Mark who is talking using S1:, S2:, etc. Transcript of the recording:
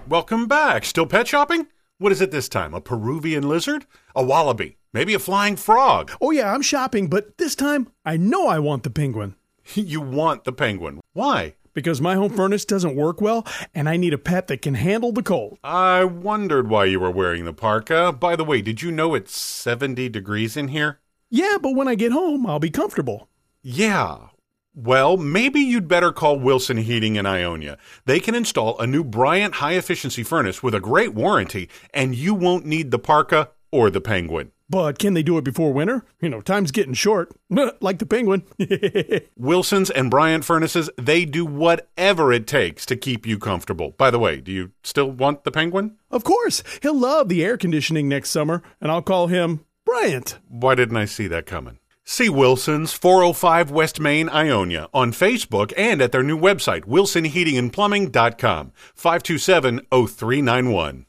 S1: welcome back. Still pet shopping? What is it this time? A Peruvian lizard? A wallaby? Maybe a flying frog?
S2: Oh yeah, I'm shopping, but this time I know I want the penguin.
S1: You want the penguin. Why?
S2: Because my home furnace doesn't work well, and I need a pet that can handle the cold.
S1: I wondered why you were wearing the parka. By the way, did you know it's 70 degrees in here?
S2: Yeah, but when I get home, I'll be comfortable.
S1: Yeah. Well, maybe you'd better call Wilson Heating in Ionia. They can install a new Bryant high-efficiency furnace with a great warranty, and you won't need the parka or the penguin.
S2: But can they do it before winter? Time's getting short, like the penguin.
S1: Wilson's and Bryant furnaces, they do whatever it takes to keep you comfortable. By the way, do you still want the penguin?
S2: Of course. He'll love the air conditioning next summer, and I'll call him Bryant.
S1: Why didn't I see that coming? See Wilson's, 405 West Main, Ionia, on Facebook and at their new website, wilsonheatingandplumbing.com, 527-0391.